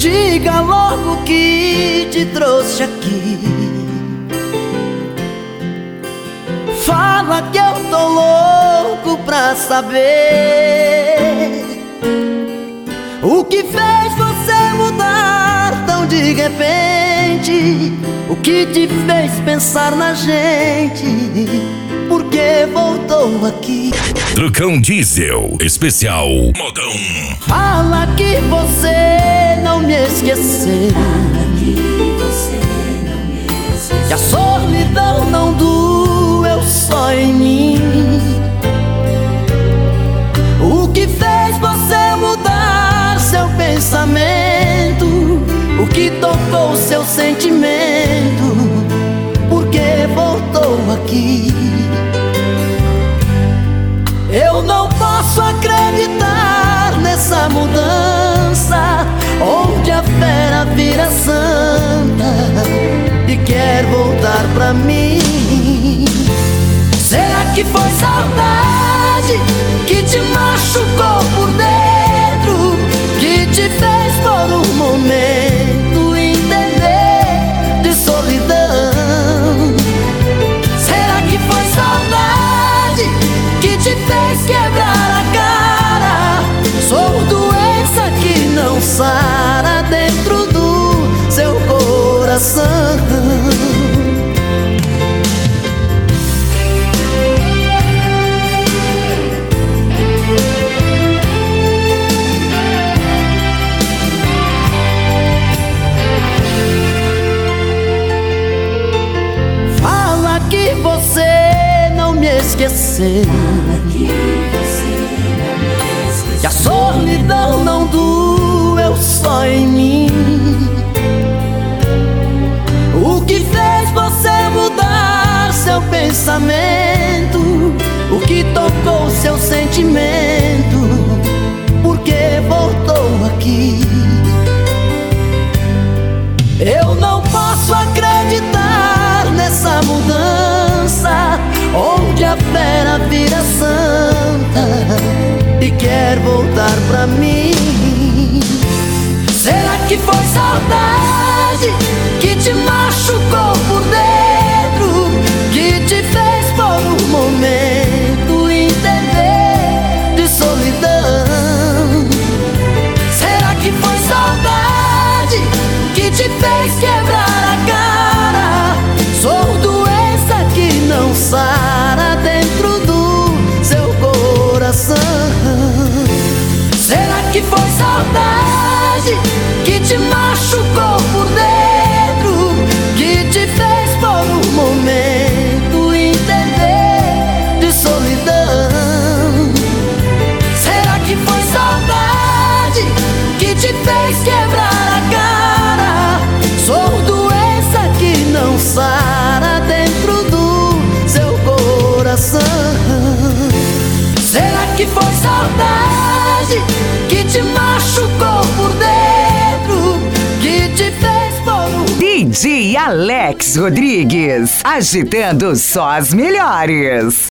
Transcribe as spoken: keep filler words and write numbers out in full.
Diga logo o que te trouxe aqui. Fala que eu tô louco pra saber o que fez você mudar tão de repente. O que te fez pensar na gente? Por que voltou aqui? Trucão Diesel, especial modão. Fala que você não me esqueceu. Fala que você não me esqueceu. Que a solidão não doeu só em mim. O que fez você mudar seu pensamento? O que tocou seu sentimento? Por que voltou aqui? Eu não posso acreditar nessa mudança, onde a fera vira santa e quer voltar pra mim. Será que foi saudade que te machucou por dentro, que te fez por um momento entender de solidão? Será que foi saudade que te fez quebrar a cara? Sou doença que não sara dentro do seu coração. Fala que você não me esqueceu. Fala que você não me esqueceu. Que a solidão não doeu só em mim. O que fez você mudar seu pensamento? O que tocou seu sentimento? Por que voltou aqui? Eu não posso acreditar nessa mudança, onde a fera vira santa e quer voltar pra mim. Será que foi saudade que te machucou por dentro, que te fez por um momento entender de solidão? Será que foi saudade que te fez quebrar a cara? Sou doença que não sara dentro do seu coração. Será que foi saudade que te machucou por dentro, que te fez por um momento entender de solidão? Será que foi saudade que te fez quebrar a cara? Sou doença que não sara dentro do seu coração. Será que foi saudade que te machucou por dentro, que te fez por um... D J Alex Rodrigues, agitando só as melhores.